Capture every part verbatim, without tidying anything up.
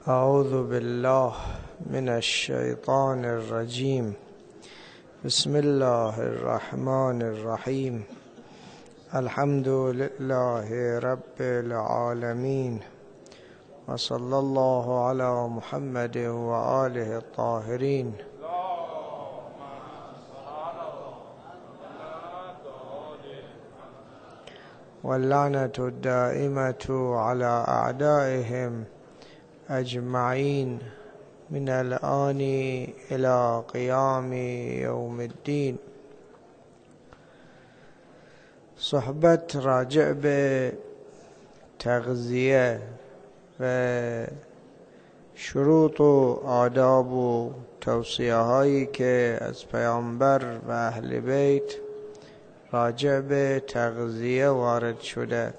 أعوذ بالله من الشيطان الرجيم. بسم الله الرحمن الرحيم. الحمد لله رب العالمين، وصلى الله على محمد وآله الطاهرين. واللعنة الدائمة على أعدائهم أجمعين من الآن إلى قيام يوم الدين. صحبت راجع به تغذیه و شروط و آداب و توصیه هایی که از پیامبر و اهل بیت راجع به تغذیه وارد شده.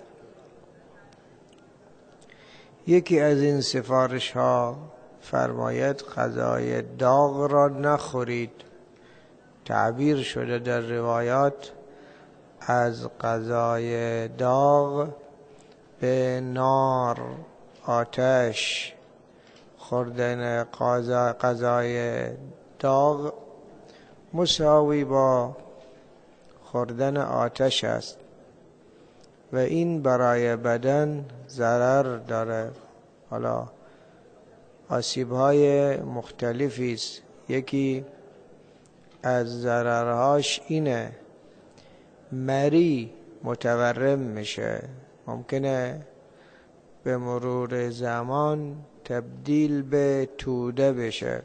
یکی از این سفارش ها فرماید غذای داغ را نخورید. تعبیر شده در روایات از غذای داغ به نار، آتش. خوردن غذای داغ مساوی با خوردن آتش است و این برای بدن ضرر داره. حالا آسیب‌های مختلفی است. یکی از ضررهاش اینه مری متورم میشه، ممکنه به مرور زمان تبدیل به توده بشه.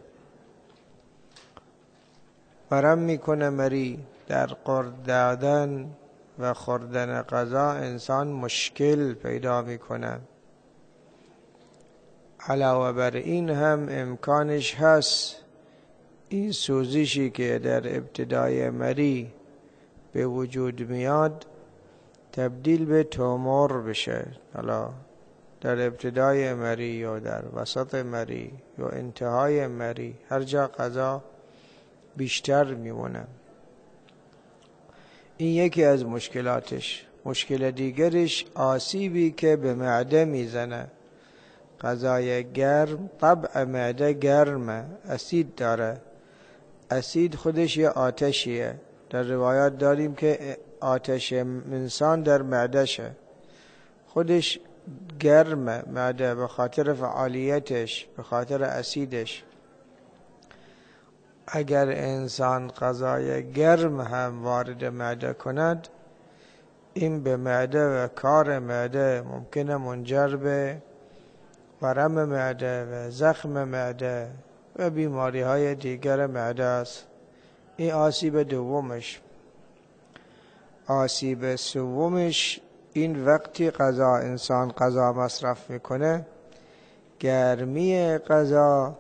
ورم میکنه مری. در قرد دادن و خوردن غذا انسان مشکل پیدا میکنه. علاوه بر این هم امکانش هست این سوزشی که در ابتدای مری به وجود میاد تبدیل به تومور بشه. حالا در ابتدای مری یا در وسط مری یا انتهای مری، هر جا غذا بیشتر میمونه. این یکی از مشکلاتش. مشکل دیگرش آسیبی که به معده میزنه. غذای گرم، طبع معده گرمه، اسید داره. اسید خودش یه آتشیه. در روایات داریم که آتش انسان در معدهشه. خودش گرمه معده به خاطر فعالیتش، به خاطر اسیدش. اگر انسان غذای گرم هم وارد معده کند، این به معده و کار معده ممکنه منجر به ورم معده و زخم معده و بیماری های دیگر معده است. این آسیب دومش. آسیب سومش این وقتی غذا انسان غذا مصرف میکنه، گرمی غذا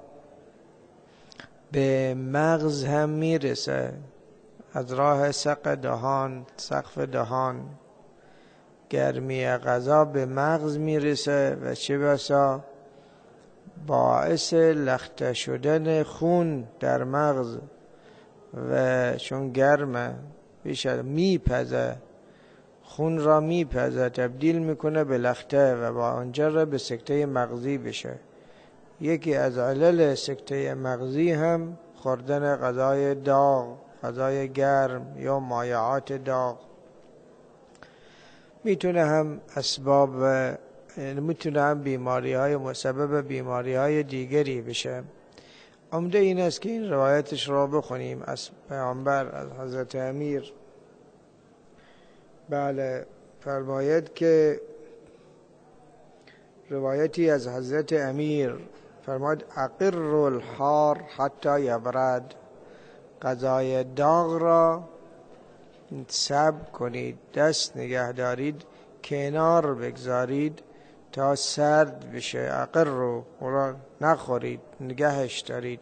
به مغز هم میرسه. از راه سق دهان، سقف دهان گرمی غذا به مغز میرسه و چه بسا باعث لخته شدن خون در مغز و چون گرمه بیشتر میپزه، خون را میپزه، تبدیل میکنه به لخته و با آنجا به سکته مغزی بشه. یکی از علل سکته مغزی هم خوردن غذای داغ، غذای گرم یا مایعات داغ. میتونه هم اسباب میتونه هم بیماری های مسبب بیماری های دیگری بشه. عمده این است که این روایتش را بخونیم از پیامبر، از حضرت امیر. بله، فرماید که روایتی از حضرت امیر فرماید اقر الحار حتی یبرد. غذای داغ را صبر کنید، دست نگه دارید، کنار بگذارید تا سرد بشه. اقر رو را نخورید، نگهش دارید.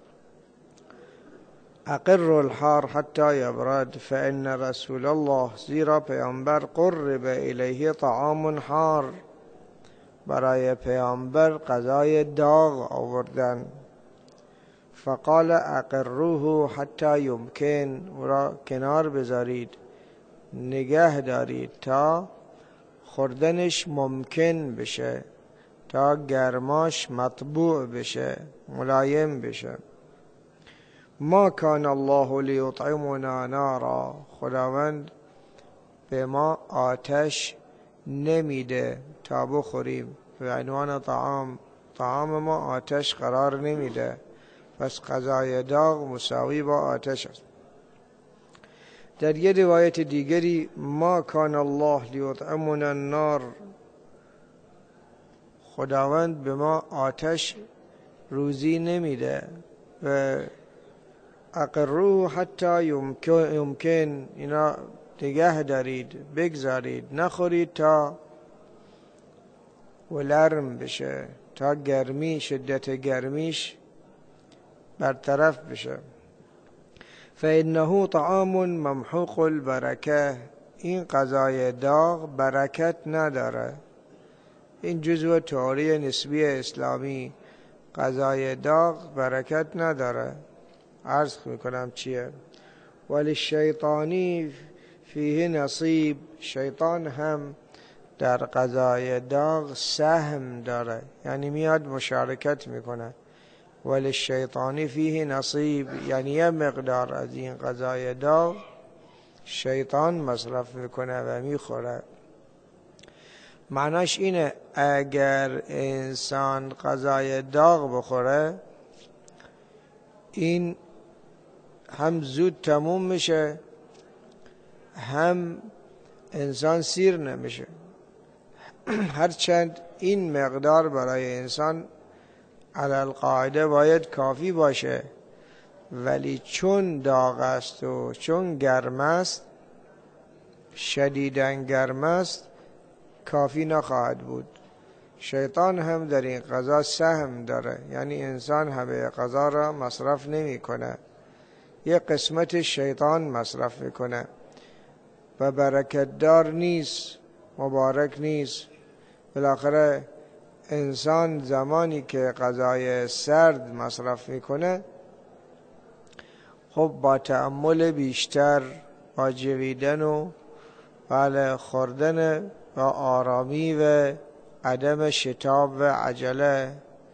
اقر الحار حتی یبرد فان رسول الله، زیرا پیامبر قرب الیه طعام حار، برای پیامبر غذای داغ آوردن. فقال اقروه حتی یمکن، او را کنار بذارید، نگه دارید تا خوردنش ممکن بشه. تا گرماش مطبوع بشه، ملایم بشه. ما کان الله لیطعمنا نارا، خداوند به ما آتش نمیده تا بخوریم. به عنوان طعام، طعام ما آتش قرار نمیده، پس غذای داغ مساوی با آتش است. در یه روایت دیگری ما کان الله لیطعمنا النار، خداوند به ما آتش روزی نمیده. و اقروه حتی یمکن, یمکن اینا نگه دارید، بگذارید، نخورید تا ولرم بشه، تا گرمی، شدت گرمیش برطرف بشه. فإنه طعام ممحوق البرکه، این غذای داغ برکت نداره. این جزء تئوری نسبی اسلامی، غذای داغ برکت نداره. عرض میکنم چیه. ولی شیطانی فیه نصیب، شیطان هم در غذای داغ سهم داره، یعنی میاد مشارکت میکنه. ولی شیطانی فیه نصیب، یعنی یه مقدار از این غذای داغ شیطان مصرف میکنه و میخوره. معناش اینه اگر انسان غذای داغ بخوره، این هم زود تموم میشه، هم انسان سیر نمیشه. هرچند این مقدار برای انسان علی القاعده باید کافی باشه، ولی چون داغ است و چون گرم است، شدیداً گرم است، کافی نخواهد بود. شیطان هم در این غذا سهم داره، یعنی انسان همه غذا را مصرف نمی کنه، یک قسمت شیطان مصرف میکنه و برکت دار نیست، مبارک نیست. بالاخره انسان زمانی که غذای سرد مصرف میکنه، خب با تأمل بیشتر، با جویدن و بله خوردن و آرامی و عدم شتاب و عجله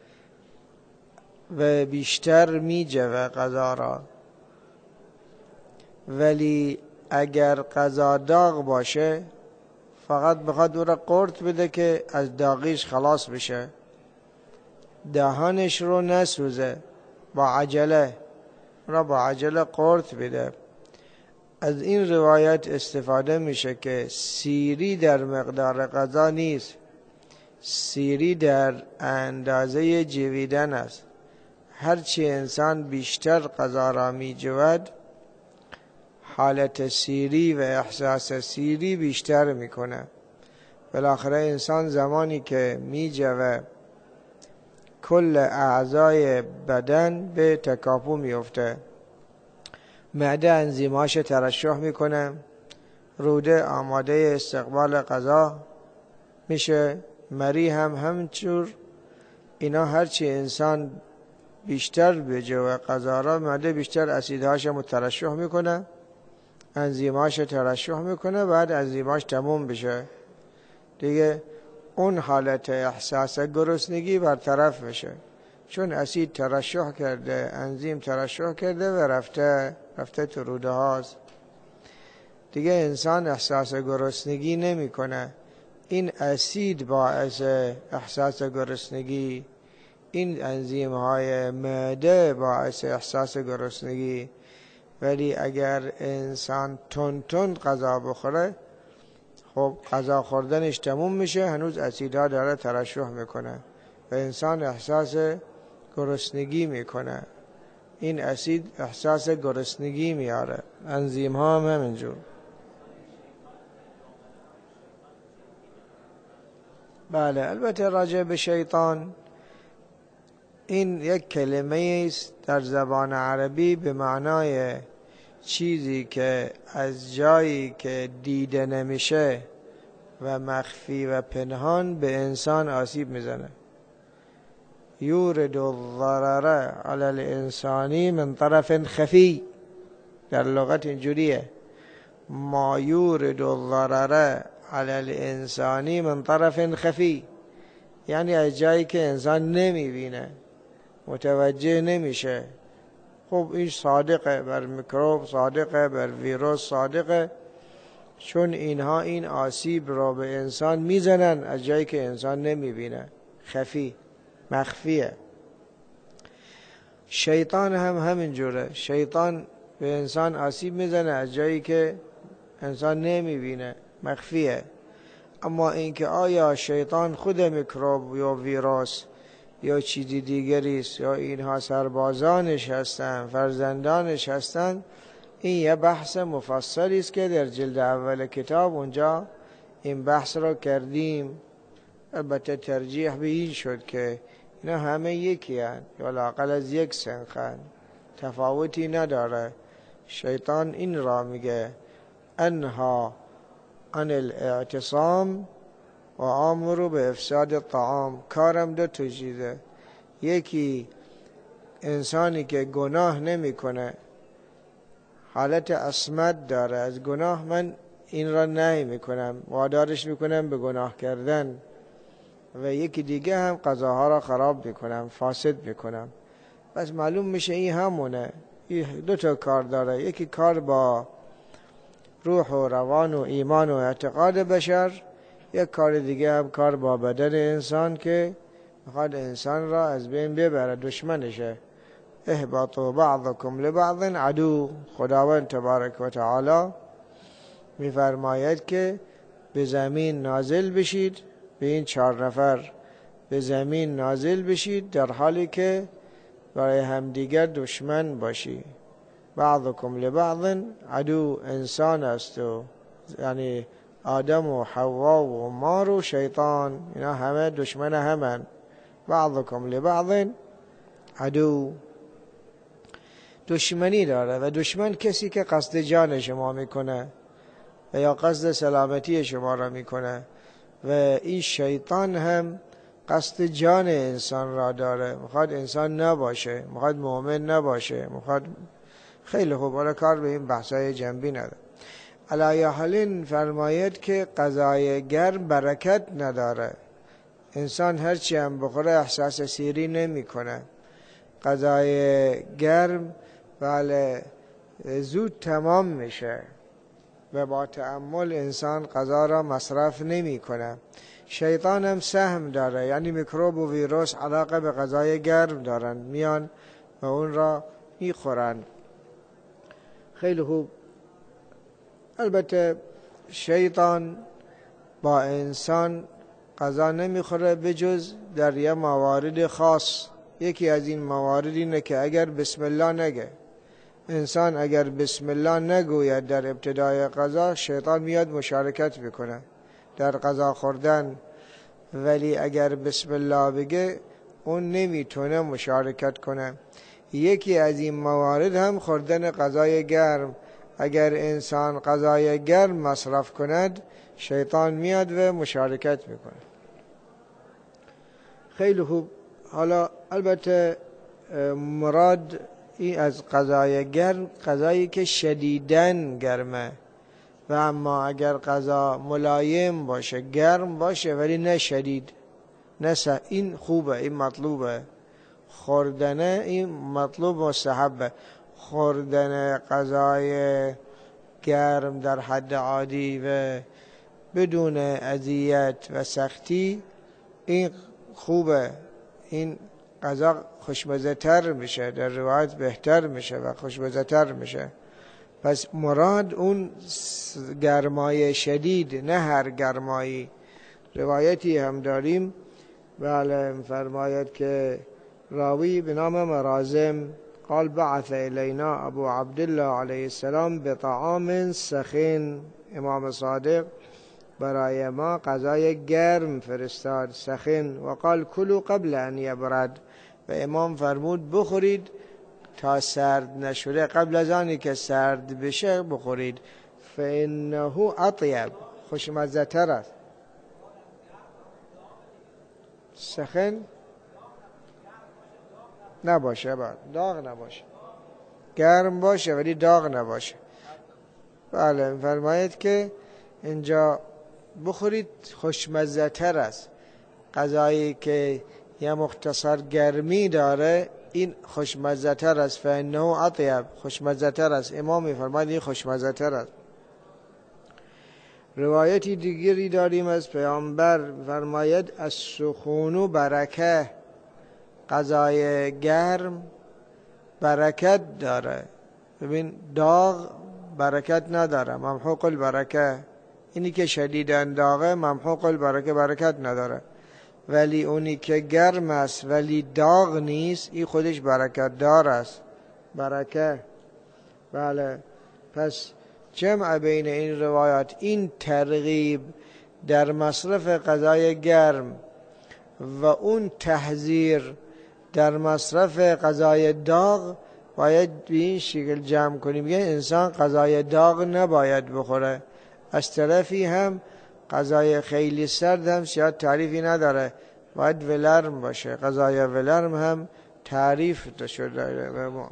و بیشتر میجوه غذا را. ولی اگر غذا داغ باشه، فقط بخواد او را قورت بده که از داغیش خلاص بشه، دهانش رو نسوزه، با عجله را با عجله قورت بده. از این روایت استفاده میشه که سیری در مقدار غذا نیست، سیری در اندازه جویدن است. هرچی انسان بیشتر غذا را می جود، حالت سیری و احساس سیری بیشتر میکنه. بالاخره انسان زمانی که می جوه، کل اعضای بدن به تکاپو میفته. معده انزیماش ترشح میکنه، روده آماده استقبال غذا میشه، مری هم همچور. اینا هرچی انسان بیشتر بجوه غذا را، معده بیشتر اسیدهاش مترشح میکنه، انزیماش ترشح میکنه، بعد انزیماش تموم بشه دیگه اون حالت احساس گرسنگی برطرف میشه، چون اسید ترشح کرده، انزیم ترشح کرده و رفته رفته تو روده هاست دیگه. انسان احساس گرسنگی نمیکنه. این اسید باعث احساس گرسنگی، این انزیم های معده باعث احساس گرسنگی. ولی اگر انسان تون تون غذا بخوره، خب غذا خوردنش تموم میشه، هنوز اسیدها داره ترشح میکنه و انسان احساس گرسنگی میکنه. این اسید احساس گرسنگی میاره، انزیم ها هم همینجور. بله، البته راجع به شیطان، این یک کلمه است در زبان عربی به معنای چیزی که از جایی که دیده نمیشه و مخفی و پنهان به انسان آسیب میزنه. یورد الضرر علی الانسانی من طرف خفی، در لغت اینجوریه، ما یورد الضرر علی الانسانی من طرف خفی، یعنی از جایی که انسان نمیبینه، متوجه نمیشه. خب این صادقه بر میکروب، صادقه بر ویروس، صادقه، چون اینها این آسیب را به انسان میزنن از جایی که انسان نمیبینه، خفی، مخفیه. شیطان هم همینجوره، شیطان به انسان آسیب میزنه از جایی که انسان نمیبینه، مخفیه. اما اینکه آیا شیطان خود میکروب یا ویروس یا چیزی دیگری است یا اینها سربازانش هستند، فرزندانش هستند، این یه بحث مفصلی است که در جلد اول کتاب اونجا این بحث را کردیم. البته ترجیح به این شد که اینا همه یکی هستند یا لااقل از یک سنخند، تفاوتی نداره. شیطان این را میگه انها عن الاعتصام و آمرو به افساد الطعام. کارم دو تا چیزه، یکی انسانی که گناه نمیکنه، حالت عصمت داره از گناه، من این را نهی میکنم، وادارش میکنم به گناه کردن، و یکی دیگه هم قضاها را خراب میکنم، فاسد میکنم. بس معلوم میشه این همونه، این دو تا کار داره، یکی کار با روح و روان و ایمان و اعتقاد بشر، یک کار دیگه هم کار با بدن انسان که میخواد انسان را از بین ببره، دشمنشه. اهبطوا بعضکم لبعض عدو. خداوند تبارک و تعالی میفرماید که به زمین نازل بشید، به این چهار نفر به زمین نازل بشید در حالی که برای همدیگر دشمن باشی. بعضکم لبعض عدو، انسان است و یعنی آدم و حوا و مار و شیطان، اینا همه دشمن همن. بعضکم لبعض عدو، دشمنی داره. و دشمن کسی که قصد جان شما میکنه و یا قصد سلامتی شما را میکنه، و این شیطان هم قصد جان انسان را داره، میخواد انسان نباشه، میخواد مؤمن نباشه، میخواد. خیلی خوب، حالا کار به این بحثای جنبی نداره. علی حالین فرماید که غذای گرم برکت نداره. انسان هرچی هم بخوره احساس سیری نمی کنه. غذای گرم بله زود تمام میشه و با تأمل انسان غذا را مصرف نمی کنه. شیطان هم سهم داره، یعنی میکروب و ویروس علاقه به غذای گرم دارن، میان و اون را میخورن. خیلی خوب. البته شیطان با انسان غذا نمیخوره بجز در یه موارد خاص. یکی از این موارد اینه که اگر بسم الله نگه، انسان اگر بسم الله نگوید در ابتدای غذا، شیطان میاد مشارکت بکنه در غذا خوردن، ولی اگر بسم الله بگه اون نمیتونه مشارکت کنه. یکی از این موارد هم خوردن غذای گرم. اگر انسان غذای گرم مصرف کند، شیطان میاد و مشارکت میکنه. خیلی خوب. حالا البته مراد این از غذای گرم غذایی که شدیداً گرمه، و اما اگر غذا ملایم باشه، گرم باشه ولی نه شدید، نه س... این خوبه، این مطلوبه. خوردن این مطلوب مستحبه. خوردن غذای گرم در حد عادی و بدون اذیت و سختی این خوبه. این غذا خوشمزه تر میشه، در روایت بهتر میشه و خوشمزه تر میشه. پس مراد اون گرمای شدید، نه هر گرمایی. روایتی هم داریم، بله، فرماید که راوی به نام مرازم قال بعث الینا ابو عبدالله علیه السلام بطعام سخن. امام صادق برای ما غذای گرم فرستاد، سخن، و قال کلوا قبل ان یبرد. و امام فرمود بخورید تا سرد نشده، قبل از آنی که سرد بشه بخورید. فانه اطیب، خوشمزه تر است. سخن نباشه، بعد داغ نباشه، گرم باشه ولی داغ نباشه. بله، فرماید که اینجا بخورید خوشمزه تر است. غذایی که یه مختصر گرمی داره این خوشمزه تر است، فانه اطیب، خوشمزه تر است. امام میفرماید این خوشمزه تر است. روایتی دیگری داریم از پیامبر فرماید السخون برکه، غذای گرم برکت داره. ببین داغ برکت نداره، ممحوق البرکه. اینی که شدیداً داغه ممحوق البرکه، برکت نداره. ولی اونی که گرم است ولی داغ نیست این خودش برکت دار است، برکه. بله، پس جمع بین این روایات، این ترغیب در مصرف غذای گرم و اون تحذیر در مصرف غذای داغ باید به این شکل جمع کنیم. میگه انسان غذای داغ نباید بخوره. از طرفی هم غذای خیلی سرد هم شاید تعریفی نداره، باید ولرم باشه. غذای ولرم هم تعریف شده به ما.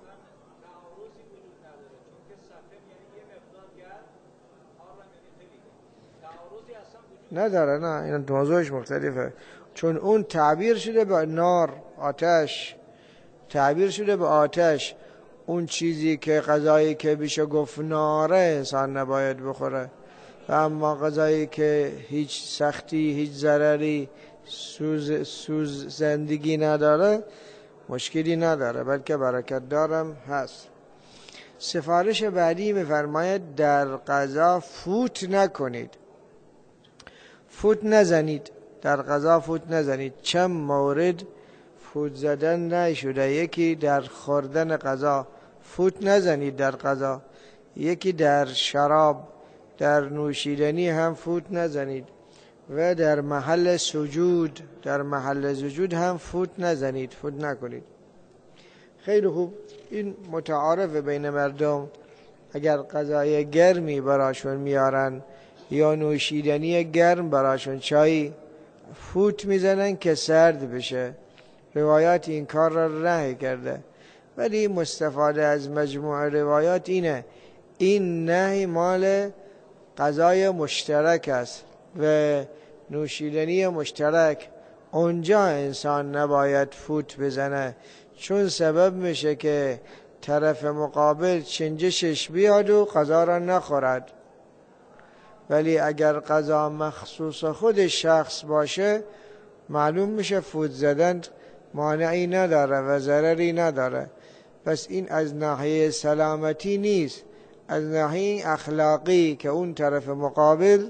نداره، نه، این موضوعش مختلفه. چون اون تعبیر شده به نار، آتش، تعبیر شده به آتش. اون چیزی که غذایی که بشه گفت ناره انسان نباید بخوره. و اما غذایی که هیچ سختی، هیچ ضرری، سوز, سوز زندگی نداره مشکلی نداره، بلکه برکت دارم هست. سفارش بعدی میفرماید در غذا فوت نکنید، فوت نزنید، در غذا فوت نزنید. چند مورد فوت زدن نشده. یکی در خوردن غذا فوت نزنید در غذا، یکی در شراب، در نوشیدنی هم فوت نزنید، و در محل سجود، در محل سجود هم فوت نزنید، فوت نکنید. خیلی خوب، این متعارف بین مردم. اگر غذای گرمی براشون میارن یا نوشیدنی گرم براشون، چای، فوت میزنن که سرد بشه. روایات این کار را رنگ کرده، ولی مستفاده از مجموع روایات اینه این نهی مال غذای مشترک است و نوشیدنی مشترک. اونجا انسان نباید فوت بزنه، چون سبب میشه که طرف مقابل چنجشش بیاد و غذا را نخورد. ولی اگر غذا مخصوص خود شخص باشه معلوم میشه فوت زدن مانعی نداره و ضرری نداره. پس این از ناحیه سلامتی نیست، از ناحیه اخلاقی که اون طرف مقابل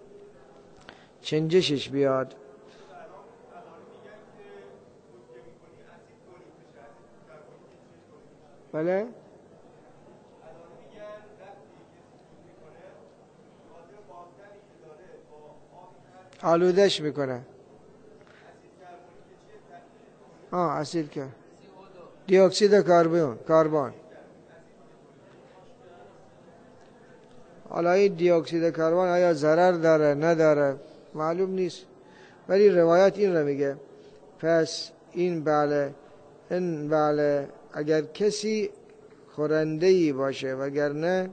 چنجشش بیاد. بله؟ آلودش میکنه. آه اسید که دی اکسید کربن کربن حالا این دی اکسید کربن آیا ضرر داره نداره معلوم نیست، ولی روایت این رو میگه. پس این بله این بله اگر کسی خورنده‌ای باشه وگرنه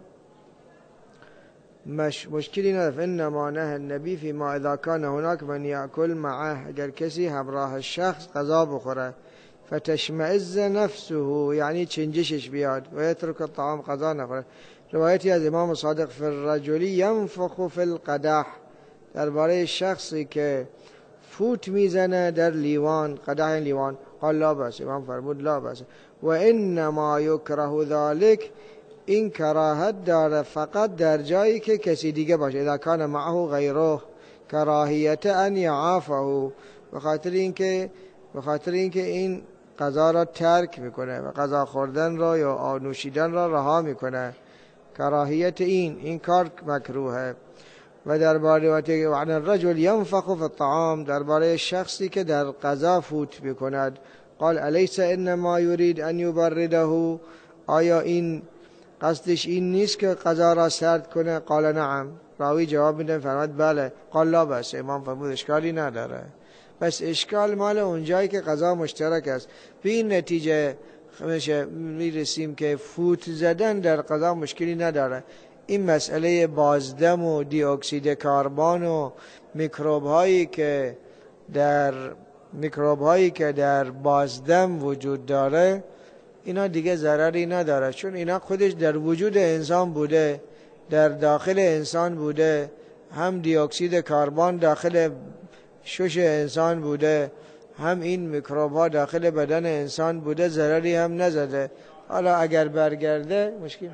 مش مشکلی نداره. انما نهى النبی فی ما اذا کان هناک من یاکل معه، اگر کسی همراه شخص غذا بخوره فتشمئز نفسه، یعنی چنجشش بیاد، و یترک الطعام، غذا نخوره. روایتی از امام صادق فی الرجل ینفخ فی القدح، درباره شخصی که فوت میزنه در لیوان، قدح لیوان، قال لا بأس، امام فرمود لا بأس. و انما یکره ذلک، این کراهت داره فقط در جایی که کسی دیگه باشه. اذا کان معه غیره کراهیت ان یعافه، به خاطر اینکه به خاطر اینکه این غذا را ترک میکنه و غذا خوردن را یا نوشیدن را رها میکنه. کراهیت این این کار مکروهه. و درباره وعن الرجل ينفخ في الطعام، درباره شخصی که در غذا فوت میکند. قال الیس انما یرید ان یبرده، آیا این قصدش این نیست که غذا را سرد کنه؟ قال نعم، راوی جواب میده فرمود بله. قال لا بس، امام فرمود اشکالی نداره. بس اشکال مال اونجایی که غذا مشترک است. به این نتیجه میرسیم که فوت زدن در غذا مشکلی نداره. این مسئله بازدم و دی اکسید کربن و میکروب هایی که در میکروب هایی که در بازدم وجود داره اینا دیگه ضرری نداره، چون اینا خودش در وجود انسان بوده، در داخل انسان بوده، هم دی اکسید کربن داخل شش انسان بوده، هم این میکروب ها داخل بدن انسان بوده، ضرری هم نزده. حالا اگر برگرده مشکل.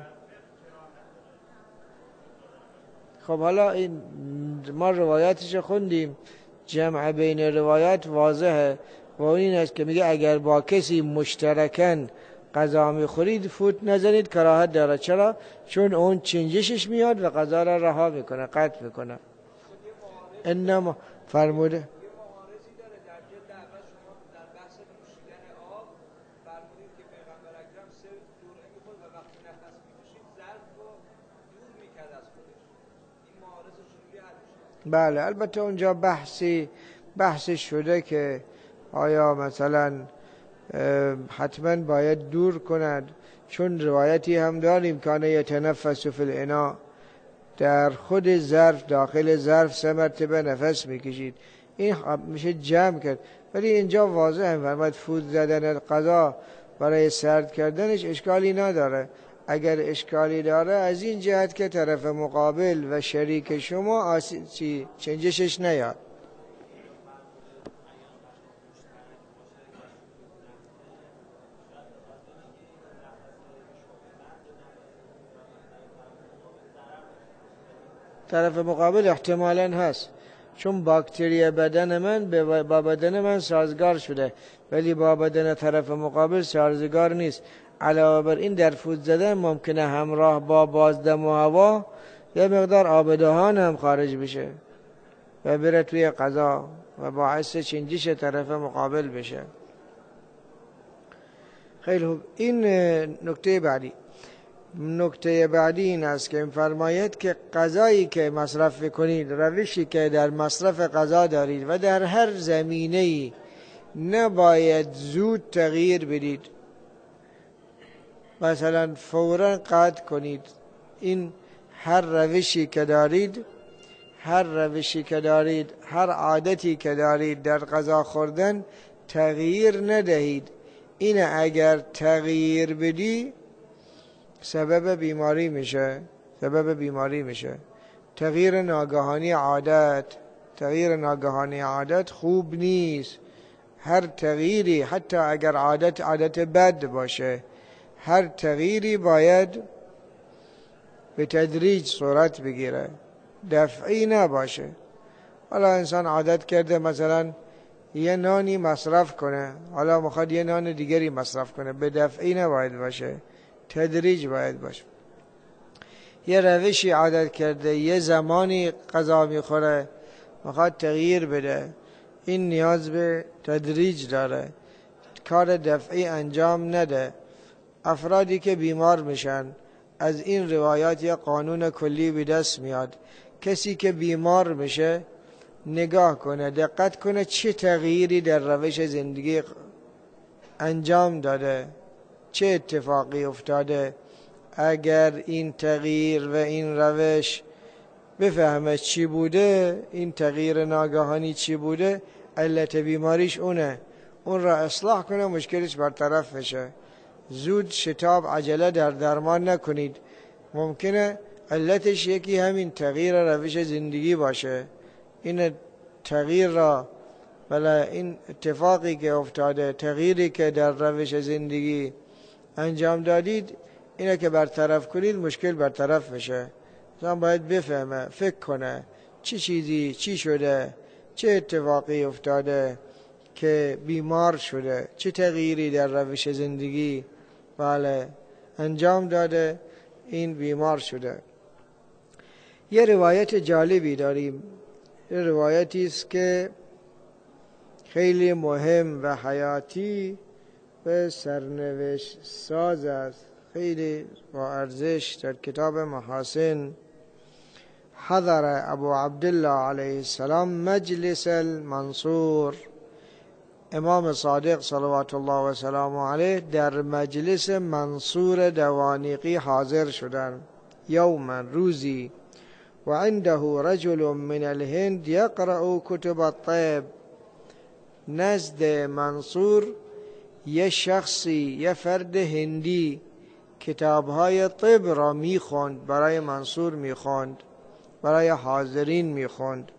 خب حالا این ما روایاتش خوندیم، جمع بین روایات واضحه و این است که میگه اگر با کسی مشترکاً غذا میخورید فوت نزنید، کراهت داره. چرا؟ چون اون چنجشش میاد و غذا را رها میکنه، قطع میکنه. انما فرموده بله. البته اونجا بحثی بحث شده که آیا مثلا حتما باید دور کند، چون روایتی هم داریم کان یتنفس فی الاناء، در خود ظرف داخل ظرف سه مرتبه نفس میکشید. این میشه جمع کرد، ولی اینجا واضحه فرمود فوت زدن غذا برای سرد کردنش اشکالی نداره. اگر اشکالی داره از این جهت که طرف مقابل و شریک شما آسی چنجشش نیاد. طرف مقابل احتمالاً هست، چون باکتری بدن من با بدن من سازگار شده ولی با بدن طرف مقابل سازگار نیست. علاوه بر این در فوت زدن ممکنه همراه با بازدم و هوا یه مقدار آب دهان هم خارج بشه و بره توی غذا و باعث چنجش طرف مقابل بشه. خیلی خوب. این نکته بعدی. نکته بعدی این است که فرماید که غذایی که مصرف کنید، روشی که در مصرف غذا دارید و در هر زمینه‌ای نباید زود تغییر بدید، مثلا فوراً قطع کنید. این هر روشی که دارید هر روشی که دارید هر عادتی که دارید در غذا خوردن تغییر ندهید. این اگر تغییر بدی سبب بیماری میشه سبب بیماری میشه. تغییر ناگهانی عادت تغییر ناگهانی عادت خوب نیست. هر تغییری حتی اگر عادت عادت بد باشه، هر تغییری باید به تدریج صورت بگیره، دفعی نباشه. حالا انسان عادت کرده مثلا یه نانی مصرف کنه، حالا میخواد یه نان دیگری مصرف کنه، به دفعی نباید باشه، تدریج باید باشه. یه روشی عادت کرده، یه زمانی غذا میخوره، میخواد تغییر بده، این نیاز به تدریج داره، کار دفعی انجام نده. افرادی که بیمار میشن از این روایات یه قانون کلی به دست میاد. کسی که بیمار میشه نگاه کنه، دقت کنه چه تغییری در روش زندگی انجام داده، چه اتفاقی افتاده. اگر این تغییر و این روش بفهمه چی بوده، این تغییر ناگهانی چی بوده، علت بیماریش اونه، اون را اصلاح کنه، مشکلش برطرف بشه. زود شتاب عجله در درمان نکنید. ممکنه علتش یکی همین تغییر روش زندگی باشه. این تغییر را بله این اتفاقی که افتاده، تغییری که در روش زندگی انجام دادید، اینه که برطرف کنید، مشکل برطرف میشه. انسان باید بفهمه، فکر کنه چی چیزی چی شده، چه اتفاقی افتاده که بیمار شده، چه تغییری در روش زندگی بله انجام داده این بیمار شده. یه روایت جالبی داریم، یه روایتی است که خیلی مهم و حیاتی و سرنوشت ساز است، خیلی با ارزش. در کتاب محاسن حضر ابو عبدالله علیه السلام مجلس المنصور، امام صادق صلوات الله و سلامه علیه در مجلس منصور دوانیقی حاضر شدند. یوما روزی و عنده رجل من الهند یقرأ کتب الطب، نزد منصور یه شخصی، یه فرد هندی کتابهای طب را میخوند، برای منصور میخوند، برای حاضرین میخوند.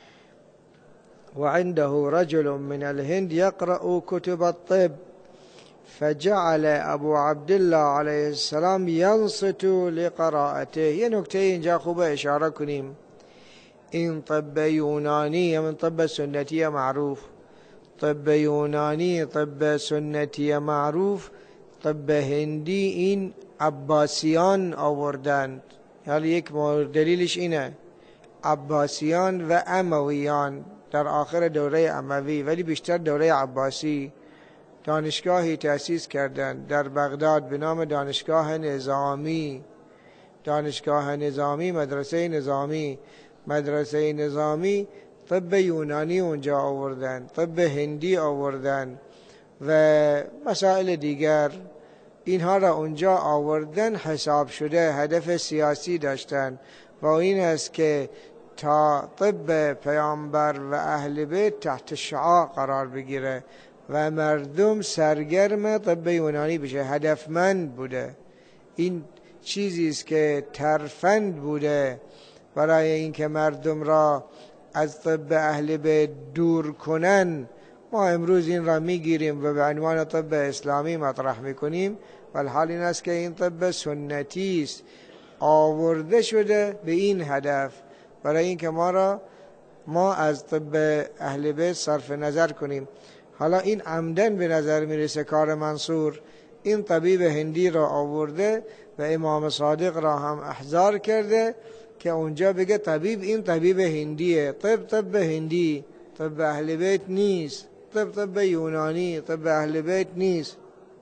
وعنده رجل من الهند يقرأ كتب الطب فجعل ابو عبدالله علیه السلام ينصت لقراءته. یه نکته اینجا خوبه اشاره کنیم، این طب یونانی من طب سنتی معروف، طب یونانی طب سنتی معروف، طب هندی این عباسیان آوردند. یعنی یک دلیلش اینه، عباسیان و امویان در آخر دوره اموی ولی بیشتر دوره عباسی دانشگاهی تأسیس کردند در بغداد به نام دانشگاه نظامی. دانشگاه نظامی، مدرسه نظامی، مدرسه نظامی طب یونانی اونجا آوردن، طب هندی آوردن و مسائل دیگر اینها را اونجا آوردن، حساب شده، هدف سیاسی داشتن و این است که تا طب پیامبر و اهل بیت تحت شعاع قرار بگیره و مردم سرگرم طب یونانی بشه. هدفمند بوده، این چیزی است که ترفند بوده برای اینکه مردم را از طب اهل بیت دور کنن. ما امروز این را میگیریم و به عنوان طب اسلامی مطرح میکنیم، ولی حال این است که این طب سنتی است، آورده شده به این هدف، برای اینکه ما را ما از طب اهل بیت صرف نظر کنیم. حالا این عمدن به نظر میرسه کار منصور، این طبیب هندی را آورده و امام صادق را هم احضار کرده که اونجا بگه طبیب این طبیب هندیه، طب طب هندی، طب اهل بیت نیست، طب طب یونانی، طب اهل بیت نیست.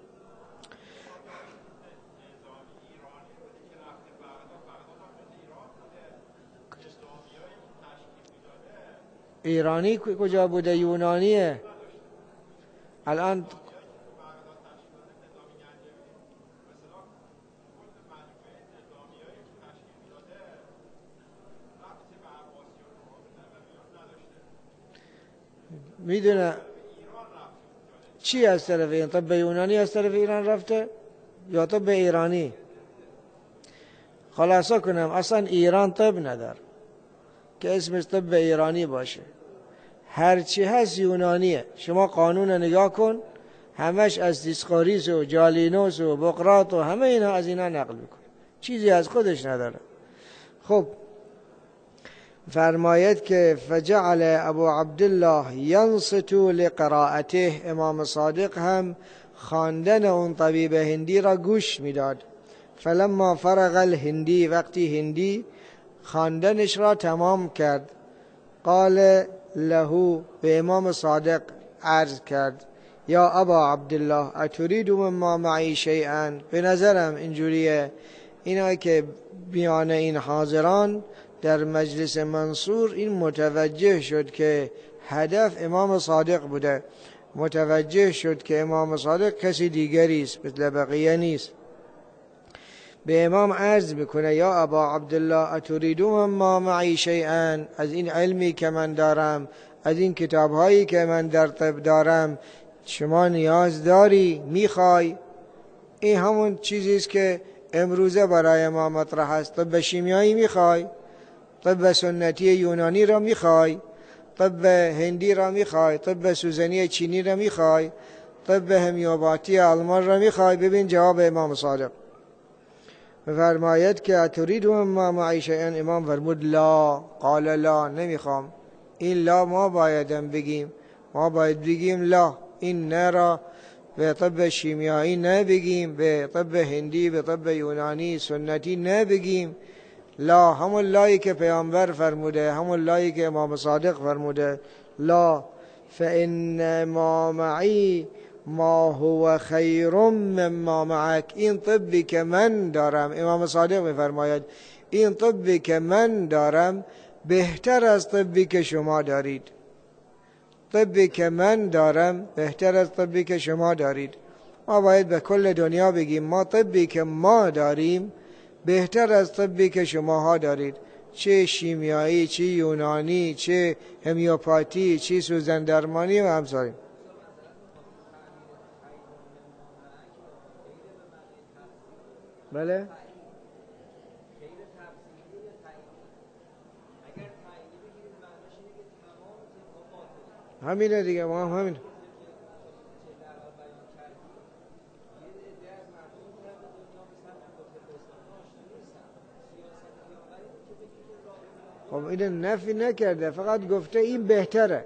ایرانی کجا بوده؟ یونانیه. الان میدونه چی از طرف این طب یونانی از طرف ایران رفته یا طب ایرانی؟ خلاصه کنم اصلا ایران طب نداره که اسمش طب ایرانی باشه، هرچی هست یونانیه. شما قانون نگاه کن، همش از دیسقوریس و جالینوس و بقراط و همه اینا از اینا نقل میکن، چیزی از خودش نداره. خب فرماید که فجعل ابو عبدالله ینصت لقراءته، امام صادق هم خواندن اون طبیب هندی را گوش میداد. فلما فرغ الهندی، وقتی هندی خواندنش را تمام کرد، قال له، به امام صادق عرض کرد، یا ابا عبدالله اتريد مما معی شیئا، به نظرم اینجوریه اینا که بیان این حاضران در مجلس منصور این متوجه شد که هدف امام صادق بوده، متوجه شد که امام صادق کسی دیگری است، مثل بقیه نیست. به امام عرض میکنه یا ابا عبدالله اتریدون ما معی شیئا، از این علمی که من دارم، از این کتابهایی که من در طب دارم شما نیاز داری، میخوای؟ این همون چیزی است که امروزه برای ما مطرح است. طب شیمیایی میخوای؟ طب سنتی یونانی را میخوای؟ طب هندی را میخوای؟ طب سوزنی چینی را میخوای؟ طب همیوپاتی آلمان را میخوای؟ ببین جواب امام صادق. فرماید که اتریدون ما معی شیئا، امام فرمود لا، قال لا، نمیخوام. این لا ما بایدم بگیم، ما باید بگیم لا، این نه را به طب شیمیایی نبگیم، به طب هندی، به طب یونانی سنتی نبگیم. لا، همون لایی که پیامبر فرموده، همون لایی که امام صادق فرموده، لا فإن ما معی ما هو خیر مما معک، این طبی که من دارم، امام صادق میفرماید این طبی که من دارم بهتر از طبی که شما دارید، طبی که من دارم بهتر از طبی که شما دارید. ما باید به کل دنیا بگیم ما طبی که ما داریم بهتر از طبی که شماها دارید، چه شیمیایی، چه یونانی، چه همیوپاتی، چه سوزن درمانی و همسایه. بله همینه دیگه، ما هم همینه. خب اینو نفی نکرده، فقط گفته این بهتره.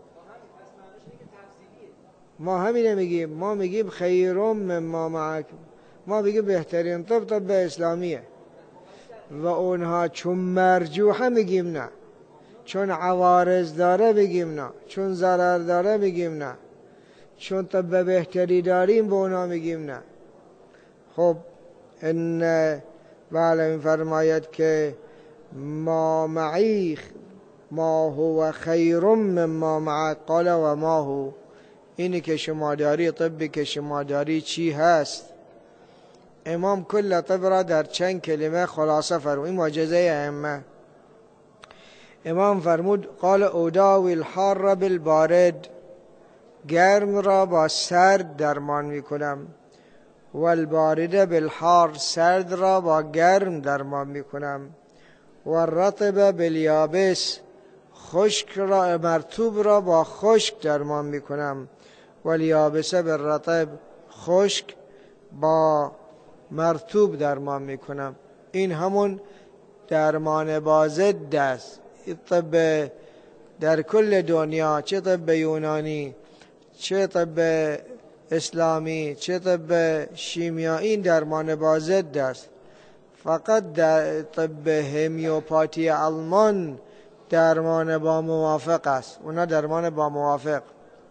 ما همینه میگیم، ما میگیم خیرم مما معک، ما میگیم بهترین طب طب اسلامیه و اونها چون مرجوحه میگیم نه، چون عوارض داره میگیم نه، چون ضرر داره میگیم نه، چون طب بهتری داریم به اونها میگیم نه. خب ان بله میفرماید که ما معی ما هو خیر مما معک، قال و ما هو، اینی که شما داری، طبی که شما داری چی هست؟ امام کل طب را در چند کلمه خلاصه فرمود، این معجزه ائمه. امام فرمود قال اوداوی الحار بالبارد، گرم را با سرد درمان میکنم، و البارد بالحار، سرد را با گرم درمان میکنم، و الرطب بالیابس، خشک را مرطوب را با خشک درمان میکنم، و الیابس بالرطب، خشک با مرطوب درمان میکنم. این همون درمان با ضد است. طب در کل دنیا، چه طب یونانی، چه طب اسلامی، چه طب شیمیایی، این درمان با ضد است. فقط در طب همیوپاتی آلمان درمان با موافق است، اونا درمان با موافق.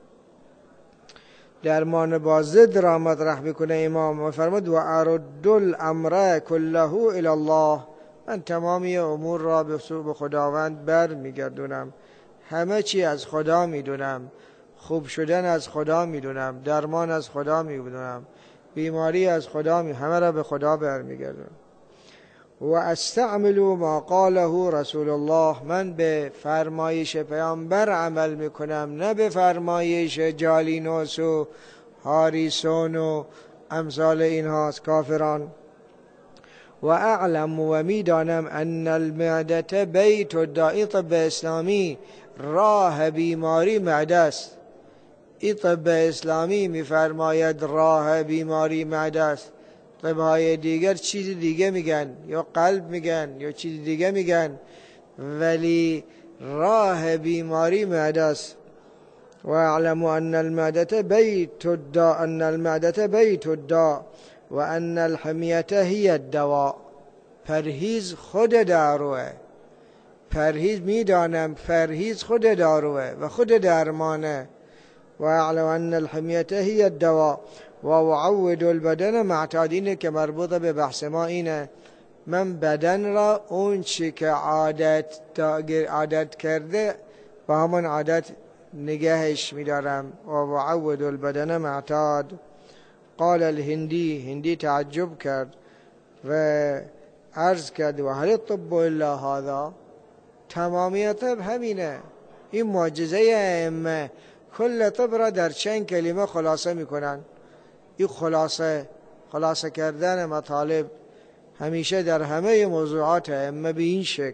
درمان با ضد را مطرح میکنه امام و فرمود و ارد الامر کله الی الله، من تمامی امور را به سوی خداوند بر میگردونم، همه چی از خدا میدونم، خوب شدن از خدا میدونم، درمان از خدا میدونم، بیماری از خدا می همه را به خدا بر میگردونم. و استعمل ما قاله رسول الله، من به فرمایش پیامبر عمل میکنم، نه به فرمایش جالینوس و هاریسون و امثال اینهاست کافران. و اعلم و میدانم ان المعده بیت الداء، طب اسلامی راه بیماری معده است. این طب اسلامی میفرماید راه بیماری معده است. طبهای دیگر چیز دیگه میگن، یا قلب میگن یا چیز دیگه میگن، ولی راه بیماری معده است. و اعلم ان المعده بیت الداء، ان المعده بیت الداء و ان الحمیه هی الدواء، پرهیز خود داروه. پرهیز میدانم پرهیز خود داروه و خود درمانه. و اعلم ان الحمیه هی الدواء و وعود البدن معتادینه، که مربوط به بحث ما اینه. من بدن را اون چی که عادت عادت کرده با همون عادت نگهش میدارم. و وعود البدن معتاد. قال الهندی، هندی تعجب کرد و عرض کرد و هل الطب الا هذا، تمامی طب همینه. این معجزه ائمه کل طب را در چند کلمه خلاصه میکنن. این خلاصه خلاصه کردن مطالب همیشه در همه موضوعات ائمه به این شکل.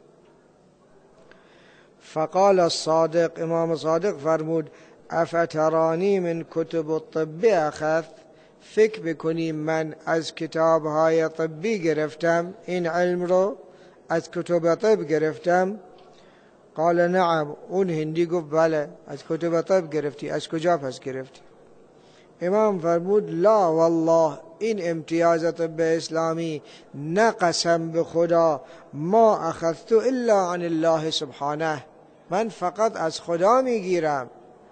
فقال الصادق، امام صادق فرمود افترانی من کتب الطب اخذت، فکر بکنی من از کتابهای طبی گرفتم، این علم رو از کتب طب گرفتم؟ قال نعم، اون هندی گفت بله از کتب طب گرفتی. از کجا پس گرفتی؟ امام فرمود لا والله، این امتیاز طب اسلامی نه قسم به خدا، ما اخذت الا عن الله سبحانه، من فقط از خدا میگیرم،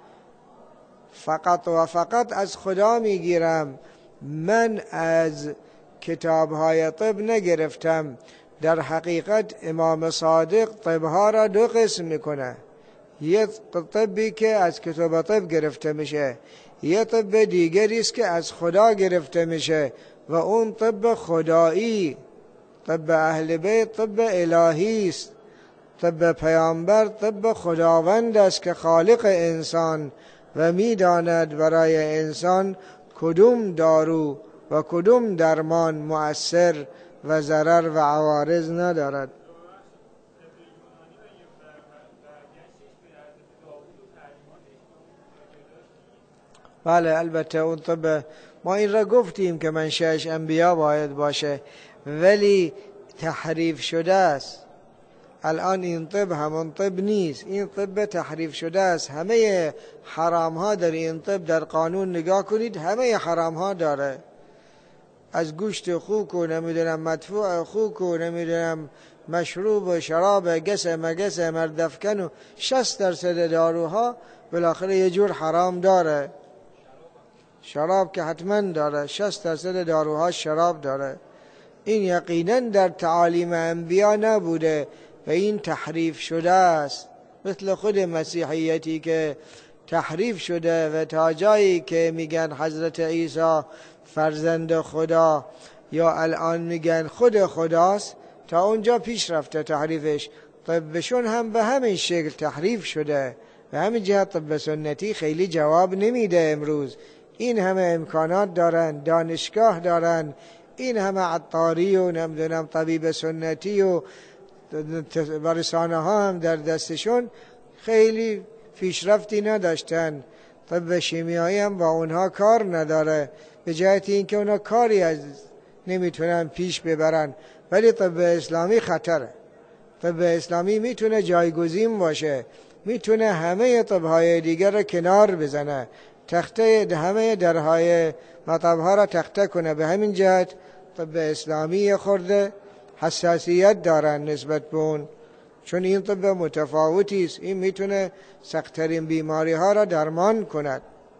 فقط و فقط از خدا میگیرم، من از کتابهای طب نگرفتم. در حقیقت امام صادق طبها را دو قسم میکنه، یه طبی که از کتاب طب گرفته میشه، یه طب دیگری است که از خدا گرفته میشه و اون طب خدایی، طب اهل بیت طب الهی است، طب پیامبر طب خداوند است که خالق انسان و میداند برای انسان کدوم دارو و کدوم درمان مؤثر و ضرر و عوارض ندارد. بله البته اون طب ما این را گفتیم که منشأش انبیا باید باشه، ولی تحریف شده است. الان این طب همون طب نیست، این طب تحریف شده است. همه حرام ها در این طب در قانون نگاه کنید، همه حرام ها داره، از گوشت خوک و نمیدونم مدفوع خوک و نمیدونم مشروب و شراب گس مگس مردفکن و شصت درصد داروها بالاخره یه جور حرام داره. شراب که حتما داره، شصت درصد داروها شراب داره. این یقینا در تعالیم انبیا نبوده و این تحریف شده است، مثل خود مسیحیتی که تحریف شده و تا جایی که میگن حضرت عیسی فرزند خدا یا الان میگن خود خداست، تا اونجا پیش رفته تحریفش. طبشون هم به همین شکل تحریف شده، به همین جهت طب سنتی خیلی جواب نمیده امروز. این همه امکانات دارن، دانشگاه دارن، این همه عطاری و نمیدونم طبیب سنتی و رسانه ها هم در دستشون، خیلی پیشرفتی نداشتن. طب شیمیایی هم با اونها کار نداره، به جهت اینکه اونها کاری از نمیتونن پیش ببرن. ولی طب اسلامی خطره. طب اسلامی میتونه جایگزین باشه، میتونه همه طبهای دیگر را کنار بزنه، تخته همه درهای مطبها را تخته کنه. به همین جهت طب اسلامی خورده حساسیت دارن نسبت به اون، چون این طب متفاوتی است. این میتونه سخت‌ترین بیماری ها را درمان کند.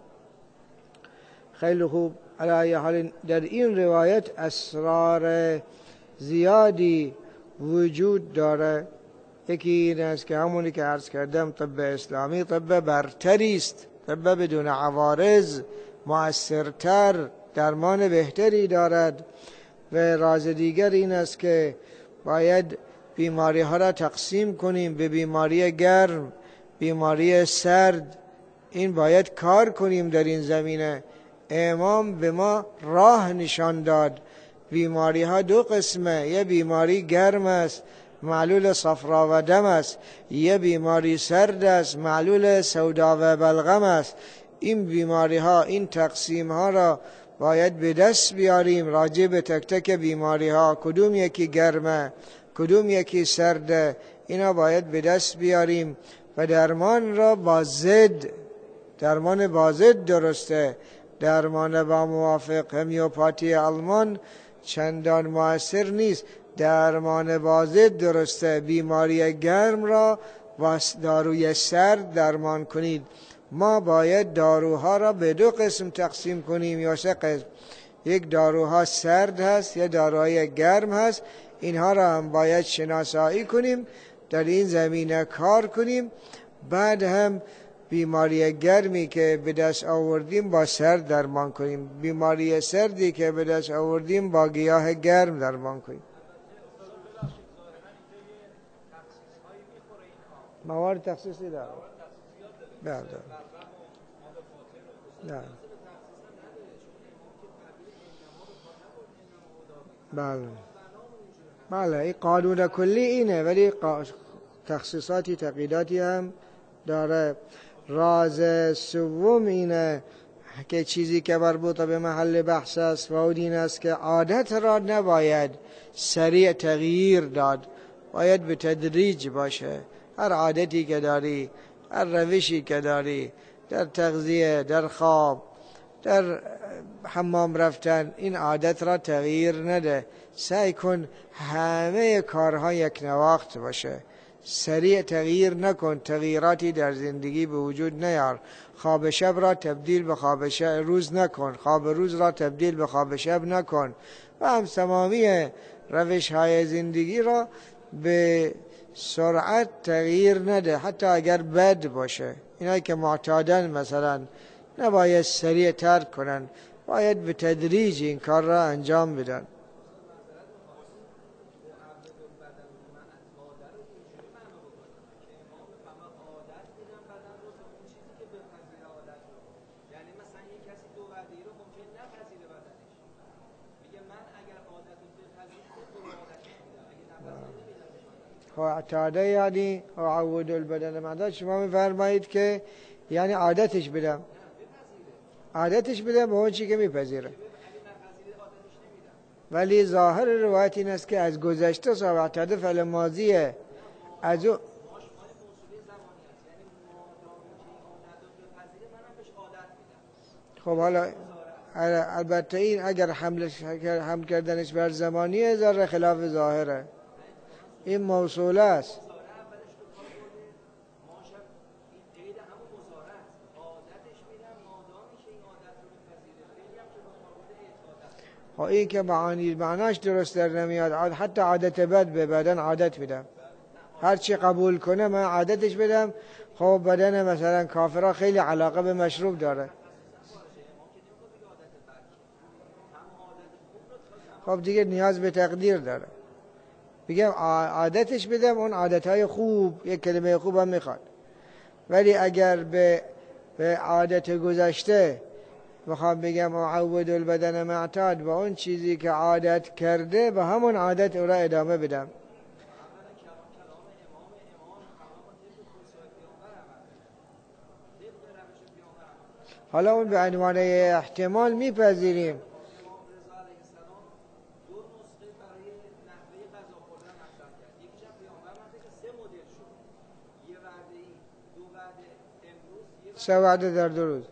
خیلی خوب. علی حال در این روایت اسرار زیادی وجود داره. یکی این است که همونی که عرض کردم، طب اسلامی طب برتری است، طب بدون عوارض، مؤثرتر، درمان بهتری دارد. و راز دیگر این است که باید بیماری ها را تقسیم کنیم به بیماری گرم، بیماری سرد. این باید کار کنیم در این زمینه. امام به ما راه نشان داد. بیماری ها دو قسمه، یه بیماری گرم است معلول صفرا و دم است، یه بیماری سرد است معلول سودا و بلغم است. این بیماری ها، این تقسیم ها را باید به دست بیاریم راجع به تک تک بیماری ها، کدوم یکی گرمه کدوم یکی سرده، اینا باید به دست بیاریم و درمان را با ضد، درمان با ضد درسته. درمان با موافق همیوپاتی آلمان چندان مؤثر نیست، درمان با ضد درسته. بیماری گرم را با داروی سرد درمان کنید. ما باید داروها را به دو قسم تقسیم کنیم یا سه قسم. یک داروها سرد هست، یا داروهای گرم هست. اینها را هم باید شناسایی کنیم، در این زمینه کار کنیم. بعد هم بیماری گرمی که به دست آوردیم با سرد درمان کنیم، بیماری سردی که به دست آوردیم با گیاه گرم درمان کنیم. موارد تخصیصی داره. بله بله بله بله این قانون کلی اینه، ولی تخصیصاتی تقییداتی هم داره. راز سوم اینه که چیزی که مربوط به محل بحث است و این است که عادت را نباید سریع تغییر داد، باید به تدریج باشه. هر عادتی که داری، هر روشی که داری، در تغذیه، در خواب، در حمام رفتن، این عادت را تغییر نده. سعی کن همه کارها یک نواخت باشه، سریع تغییر نکن، تغییراتی در زندگی به وجود نیار. خواب شب را تبدیل به خواب روز نکن، خواب روز را تبدیل به خواب شب نکن. و هم تمامی روش های زندگی را به سرعت تغییر نده، حتی اگر بد باشه. اینایی که معتادن مثلا نباید سریع ترک کنن، باید به تدریج این کار را انجام بدن. خب اعتاده یعنی اعود البدن معتاد، شما میفرمایید که یعنی عادتش بدم، عادتش بدم به اون چی که میپذیره. ولی ظاهر روایت این است که از گذشته صاحب اعتاده فعل ماضیه، از او خب حالا البته این اگر حملش حمل کردنش بر زمانیه ذره خلاف ظاهره، این موصوله است. خب این که معانی معناش درست در نمیاد، حتی عادت بد به بدن عادت بدم، هر چی قبول کنه من عادتش بدم. خب بدن مثلا کافرها خیلی علاقه به مشروب داره، خب دیگه نیاز به تقدیر داره، بگم عادتش بدم، اون عادتهای خوب یک کلمه خوب هم میخواد. ولی اگر به به عادت گذشته بخوام بگم اعود البدن معتاد، با اون چیزی که عادت کرده به همون عادت او را ادامه بدم. حالا اون به عنوان احتمال میپذیریم. سه وعده در دو روز.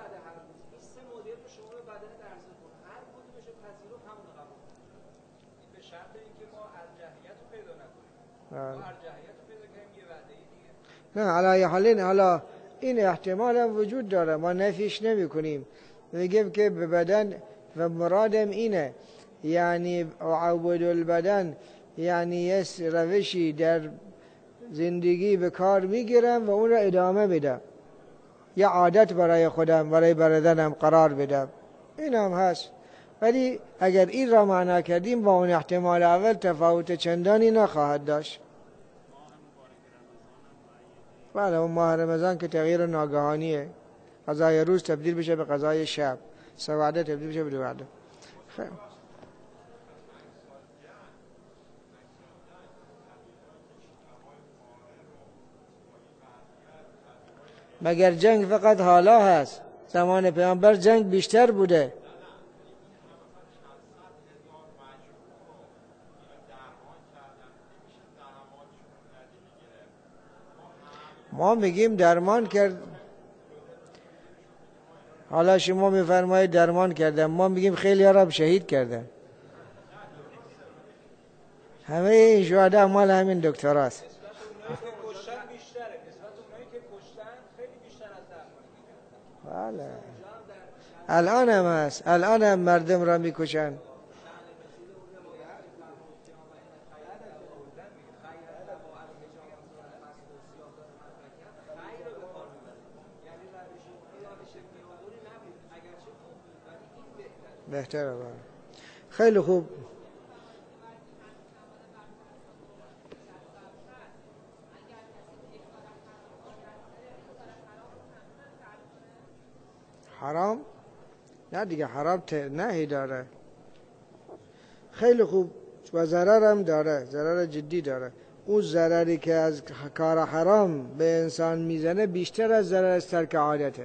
نه علی حالین، حالا این احتمال هم وجود داره، ما نفیش نمی کنیم، میگیم که به بدن و مرادم اینه، یعنی اعود البدن یعنی یه روشی در زندگی به کار میگیرم و اون را ادامه بدم، یه عادت برای خودم برای بدنم قرار بدم، این هم هست. ولی اگر این را معنا کردیم با اون احتمال اول تفاوت چندانی نخواهد داشت. بله اون ماه رمضان که تغییر ناگهانیه، قضای روز تبدیل بشه به قضای شب، سه وعده تبدیل بشه به دو وعده. خیلی مگر جنگ فقط حالا هست؟ زمان پیامبر جنگ بیشتر بوده. ما میگیم درمان کرد، حالا شما میفرمایید درمان کردن، ما میگیم خیلی ها را شهید کردن. همه این شهدا مال همین دکتراست. بله الان هم هست، الان هم مردم را میکشن. بهتره. خیلی خوب. حرام؟ نه دیگه حرام نهی داره. خیلی خوب. و ضرر هم داره، ضرر جدی داره. اون ضرری که از کار حرام به انسان میزنه بیشتر از ضرر از ترک عادته.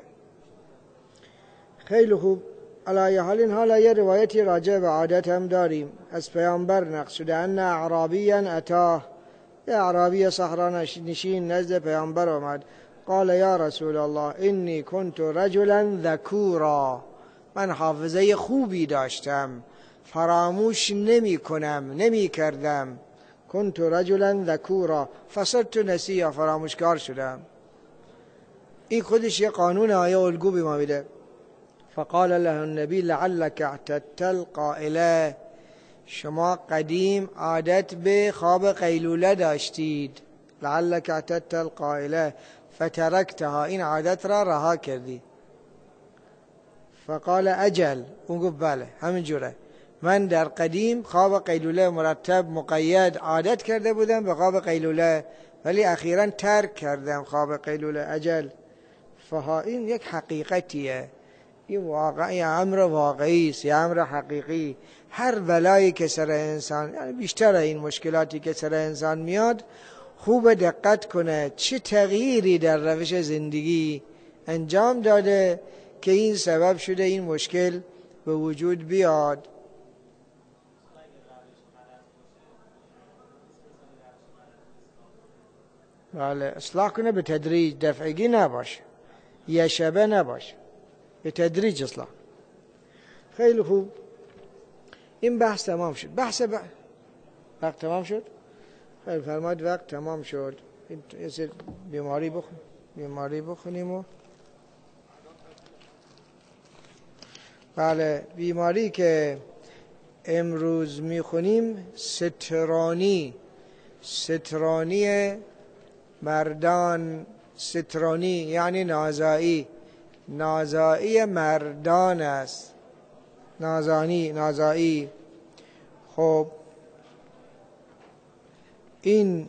خیلی خوب. علی حال حالا یه روایتی راجع به عادت هم داریم، از پیامبر نقل شده ان اعرابیا اتاه، یه اعرابی صحرا نشین نزد پیامبر آمد. قال یا رسول الله انی کنت رجلا ذکورا، من حافظه خوبی داشتم، فراموش نمی کنم نمی کردم. کنت رجلا ذکورا فصرت نسیا، فراموشکار شدم. این خودش یه قانون آیه الگو به ما میده. فقال له النبی لعلك اعتدت القائله، شما قدیم عادت به خواب قیلوله داشتید، لعلك اعتدت القائله فترکتها، این عادت را رها کردی. فقال اجل، اون گفت بله همین جوره، من در قدیم خواب قیلوله مرتب مقید عادت کرده بودم به خواب قیلوله، ولی اخیراً ترک کردم خواب قیلوله. اجل. فها، این یک حقیقتیه، این واقعی امر واقعی است، یه امر حقیقی. هر بلایی که سر انسان، یعنی بیشتر این مشکلاتی که سر انسان میاد، خوب دقت کنه چه تغییری در روش زندگی انجام داده که این سبب شده این مشکل به وجود بیاد. بله، اصلاح کنه به تدریج، دفعگی نباشه، یه شبه نباشه، به تدریج اصلاح. خیلی خوب، این بحث تمام شد. بحث ب... وقت تمام شد؟ خیلی فرماید وقت تمام شد. یه سر بیماری بخون بیماری بخونیم و بله، بیماری که امروز میخونیم سترانی سترانی مردان، سترانی یعنی نازایی، نازایی مردان است، نازانی نازایی. خب این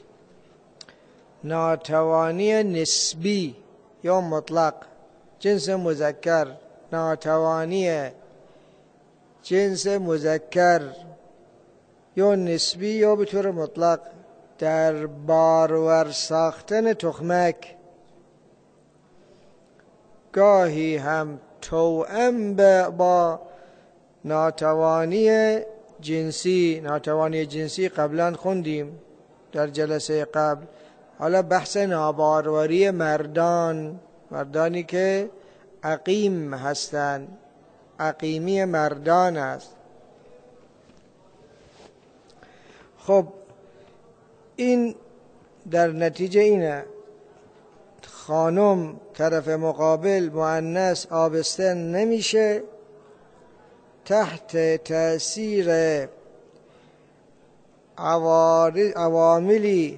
ناتوانی نسبی یا مطلق، جنس مذکر، ناتوانی جنس مذکر یا نسبی یا به طور مطلق در بارور ساختن تخمک، گاهی هم توأم با ناتوانی جنسی. ناتوانی جنسی قبلا خوندیم در جلسه قبل. حالا بحث ناباروری مردان، مردانی که عقیم هستند، عقیمی مردان است. خب این در نتیجه اینه خانم طرف مقابل مؤنث آبسته نمیشه، تحت تأثیر عواملی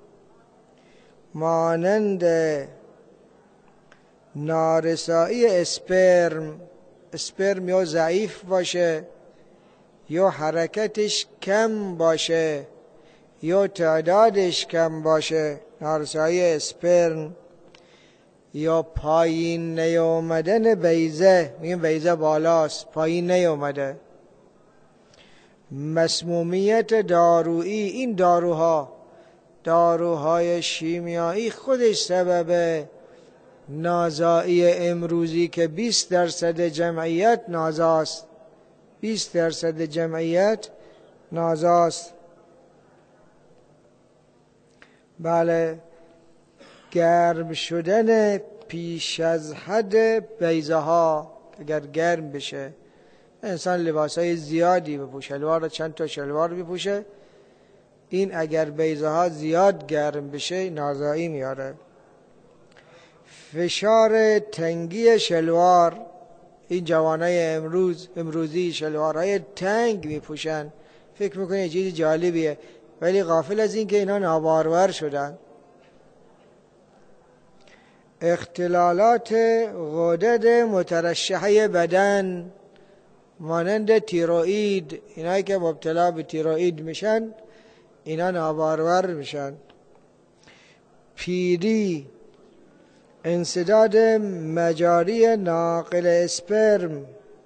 مانند نارسایی اسپرم، اسپرم یا ضعیف باشه یا حرکتش کم باشه یا تعدادش کم باشه، نارسایی اسپرم، یا پایین نیومدن بیضه، میگیم بیضه بالاست پایین نیومده، مسمومیت دارویی. این داروها داروهای شیمیایی خودش سبب نازایی امروزی که بیست درصد جمعیت نازاست، بیست درصد جمعیت نازاست. بله، گرم شدن پیش از حد بیضه ها، اگر گرم بشه انسان لباسای زیادی بپوشه، شلوار چند تا شلوار بپوشه، این اگر بیضه ها زیاد گرم بشه نازایی میاره. فشار تنگی شلوار، این جوانای امروز امروزی شلوارهای تنگ میپوشن، فکر میکنه یه چیز جالبیه، ولی غافل از این که اینا نابارور شدن. اختلالات غدد مترشحه بدن مانند تیروئید، اینایی که مبتلا به تیروئید میشن اینا نابارور میشن. پیری، انسداد مجاری ناقل اسپرم،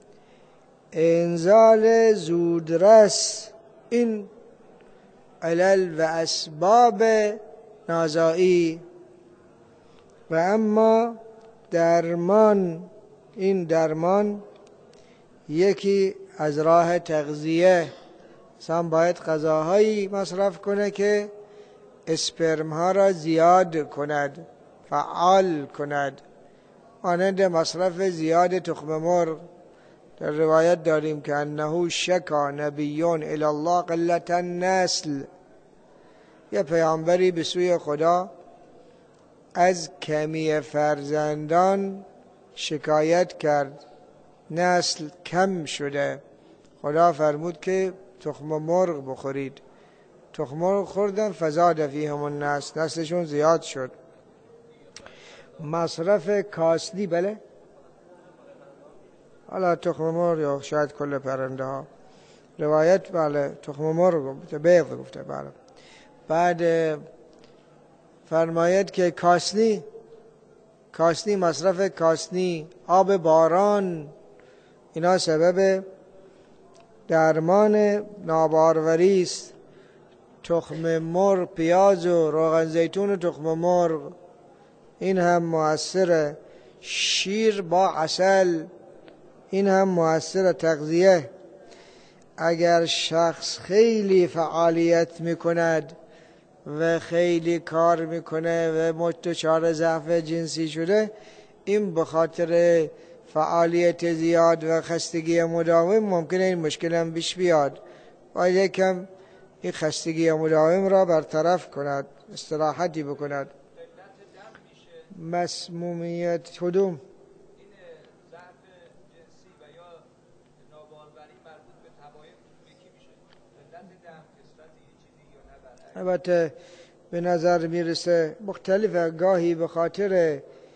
انزال زودرس، این علل و اسباب نازایی. و اما درمان، این درمان یکی از راه تغذیه، انسان باید غذاهایی مصرف کنه که اسپرم ها را زیاد کند، فعال کند، مانند مصرف زیاد تخم مرغ. در روایت داریم که انه شکا نبیون الی الله قلت النسل، یه پیامبری به سوی خدا از کمی فرزندان شکایت کرد، نسل کم شده. خدا فرمود که تخم مرغ بخورید. تخم مرغ خوردن فزاد فیهم النسل، نسلشون زیاد شد. مصرف کاسدی، بله، حالا تخم مرغ یا شاید کل پرنده ها، روایت بله تخم مرغ گفته، بیض گفته. بله، بعد فرماید که کاسدی کاسنی، مصرف کاسنی، آب باران، اینا سبب درمان ناباروری است. تخم مرغ، پیاز و روغن زیتون و تخم مرغ این هم مؤثره. شیر با عسل این هم مؤثر تغذیه. اگر شخص خیلی فعالیت میکند و خیلی کار میکنه و دچار ضعف جنسی شده، این به خاطر فعالیت زیاد و خستگی مداوم ممکنه این مشکل هم پیش بیاد. باید یکم این خستگی مداوم را برطرف کند، استراحتی بکند. مسمومیت کدوم؟ البته به نظر میرسه مختلفه، گاهی به خاطر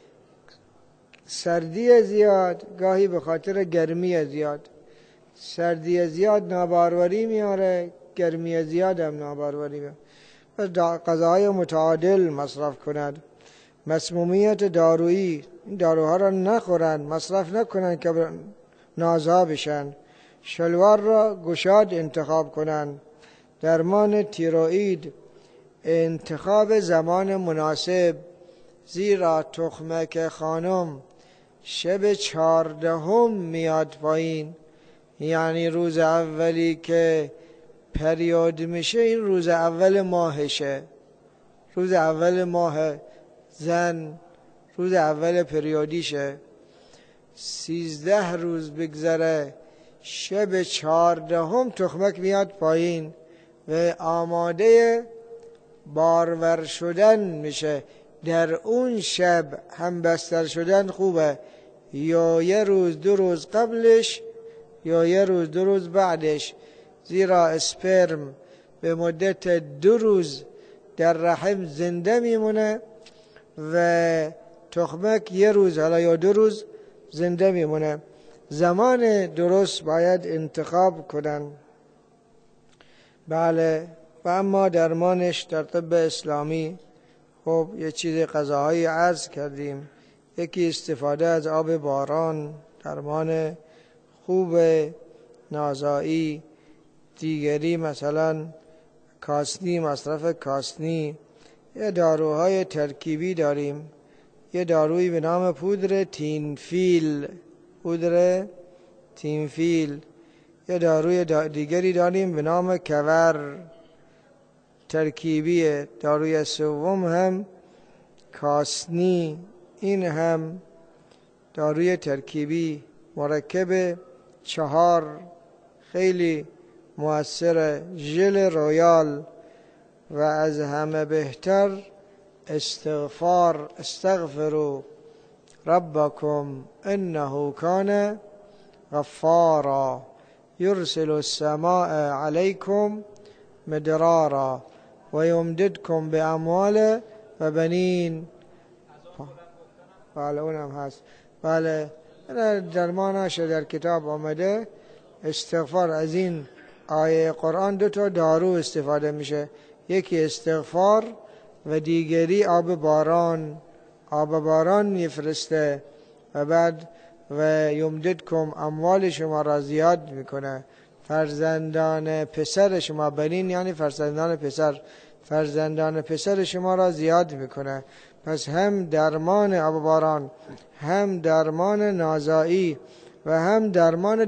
سردی زیاد، گاهی به خاطر گرمی زیاد. سردی زیاد ناباروری میاره، گرمی زیاد هم ناباروری میاره. پس غذاهای متعادل مصرف کند. مسمومیت دارویی، این داروها را نخورن، مصرف نکنن که نازا بشن. شلوار را گشاد انتخاب کنن. درمان تیروئید، انتخاب زمان مناسب، زیرا تخمک خانم شب چهاردهم میاد پایین، یعنی روز اولی که پریود میشه این روز اول ماهشه، روز اول ماه زن روز اول پریودیشه. سیزده روز بگذره شب چهاردهم تخمک میاد پایین و آماده بارور شدن میشه. در اون شب هم بستر شدن خوبه، یا یه روز دو روز قبلش یا یه روز دو روز بعدش، زیرا اسپرم به مدت دو روز در رحم زنده میمونه و تخمک یه روز حالا یا دو روز زنده میمونه. زمان درست باید انتخاب کنن. بله. و اما درمانش در طب اسلامی، خب یه چیز غذاهایی عرض کردیم. یکی استفاده از آب باران، درمان خوب نازایی. دیگری مثلا کاسنی، مصرف کاسنی. یه داروهای ترکیبی داریم. یه دارویی به نام پودر تینفیل، پودر تینفیل. یه داروی دیگری داریم به نام کور، ترکیبیه. داروی سوم هم کاسنی، این هم داروی ترکیبی مرکب چهار، خیلی مؤثر. ژل رویال. و از همه بهتر استغفار، استغفروا ربکم انه کان غفارا یرسل السماء علیکم مدرارا و یمددکم به اموال و بنین. بله اونم هست. بله درمانش در کتاب آمده. استغفار، از این آیه قرآن دو تا دارو استفاده میشه، یکی استغفار و دیگری آب باران. آب باران میفرسته و بعد و یمددکم اموال شما را زیاد میکنه. فرزندان پسر شما، بنین یعنی فرزندان پسر، فرزندان پسر شما را زیاد میکنه. پس هم درمان آب باران، هم درمان نازایی و هم درمان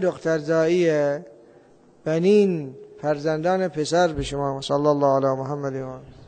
دخترزایی. بنین فرزندان پسر به شما. صلی الله علی محمد و